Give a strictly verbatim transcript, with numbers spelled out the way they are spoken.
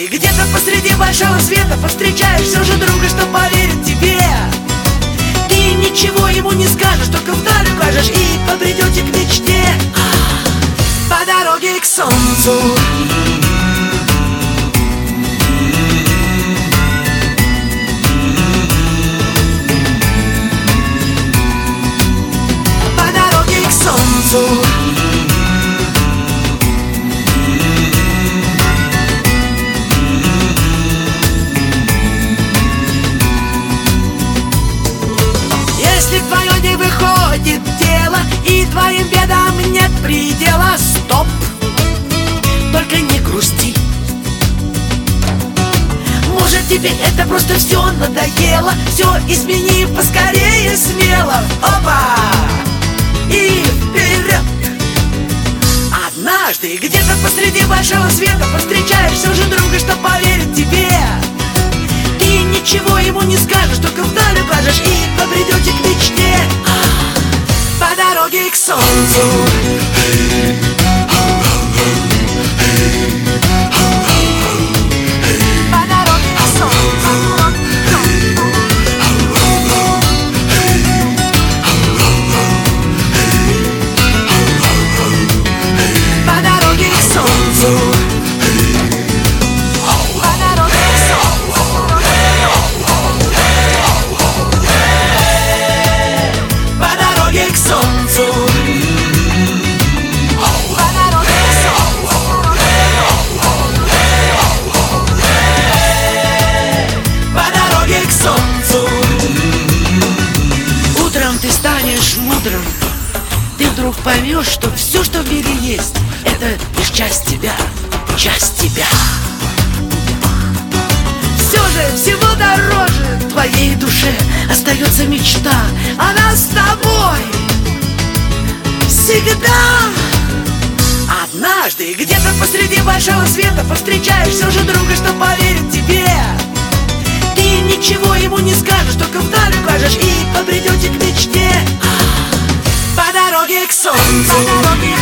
Однажды где-то посреди большого света повстречаешь все же друга, что поверит тебе. Ты ничего ему не скажешь, только вдаль укажешь и побредете к мечте. По дороге к солнцу. По дороге к солнцу. Если твое не выходит дело и твоим бедам нет предела, стоп, только не грусти. Может, тебе это просто все надоело? Все измени поскорее, смело. Опа! И вперед! Однажды где-то посреди большого света повстречаешь все же друга, что поверит тебе. Ты ничего ему не скажешь, только вдаль укажешь и побредете к мечте. По дороге к солнцу. По дороге к солнцу. По дороге к солнцу. Утром ты станешь мудрым. Ты вдруг поймешь, что все, что в мире есть, это лишь часть тебя, часть тебя. Все же всего дороже твоей душе остается мечта. Она с тобой всегда. Однажды где-то посреди большого света повстречаешь все же друга, что поверит тебе. Ты ничего ему не скажешь, только вдаль укажешь и побредете к мечте. По дороге к солнцу.